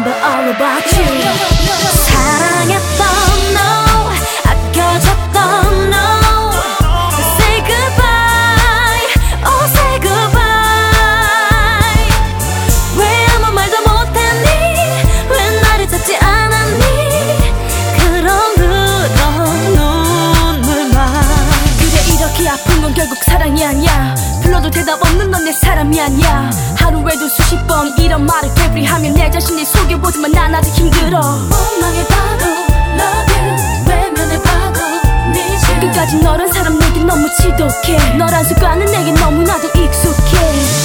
remember all about you. 사랑했던 너, 아껴줬던 너, say goodbye, oh say goodbye. 왜 아무 말도 못했니? 왜 나를 찾지 않았니? 그런 눈물만. 그래 이렇게 아픈 건 결국 사랑이 아니야. 불러도 대답 없는 넌 내 사람이 아니야. 하루에도 수십 번 이런 말을 되풀이하면 내 자신을 속여보지만 난 아직 힘들어. 원망해봐도 love you 외면해봐도 미쳐. 끝까지 너란 사람 내겐 너무 지독해. 너란 습관은 내겐 너무나도 익숙해.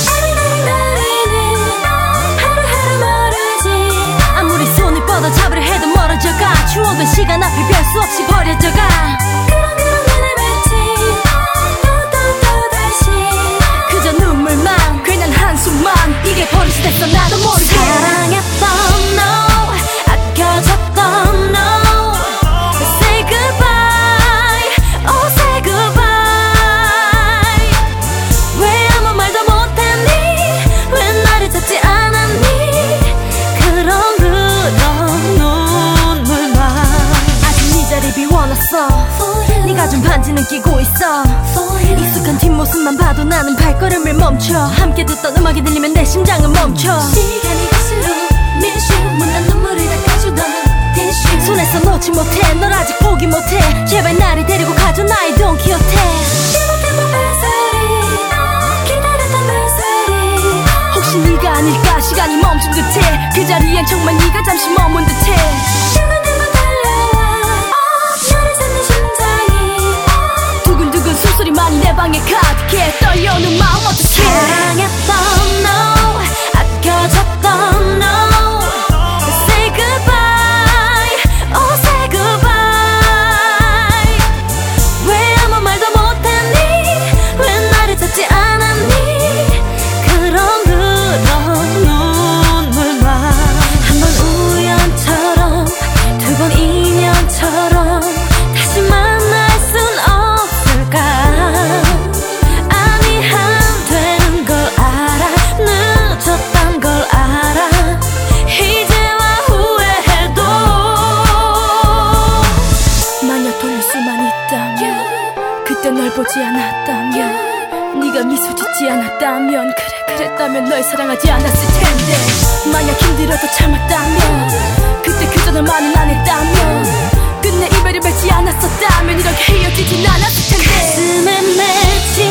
하루하루 멀어지. 아무리 손을 뻗어 잡으려 해도 멀어져가. 추억은 시간 앞에 별 수 없이 버려져가. 이게 버릇이 됐어 나도 모르게. 사랑했던 너, 아껴줬던 너, say goodbye, oh say goodbye. 왜 아무 말도 못했니? 왜 나를 찾지 않았니? 그런 눈물만. 아직 네 자리 비워놨어. 네가 준 반지는 끼고 있어. 익숙한 뒷모습만 봐도 나는 발걸음을 멈춰. 함께 듣던 음악이 들리면 내 심장은 멈춰. 시간이 갈수록 miss you 못난 눈물을 닦아주던 tissue. 손에서 놓지 못해 널 아직 포기 못해. 제발 나를 데리고 가줘 나의 돈키호테. 기다렸던 벨소리 기다렸던 벨소리. 혹시 네가 아닐까 시간이 멈춘 듯해. 그 자리엔 정말 네가 잠시 머문 듯해. 소리만이 내 방에 가득해. 떨려오는 마음 어떡해. 사랑했던 너, 아껴줬던 너, say goodbye, oh say goodbye. 왜 아무 말도 못했니? 왜 나를 찾지 않았니? 그런 눈물만. 한 번 우연처럼 두 번 인연처럼 다시 만날 순 없을까? 아니 안 되는 걸 알아. 늦었단 걸 알아. 이제와 후회해도 만약 돌릴 수만 있다면, 그때 널 보지 않았다면, 네가 미소 짓지 않았다면, 그래 그랬다면 널 사랑하지 않았을 텐데. 만약 힘들어도 참았다면, 그때 그저 너만은 안 했다면, 끝내 이별을 맺지 않았었다면 이렇게 헤어지진 않았을 텐데. 가슴에 맺힌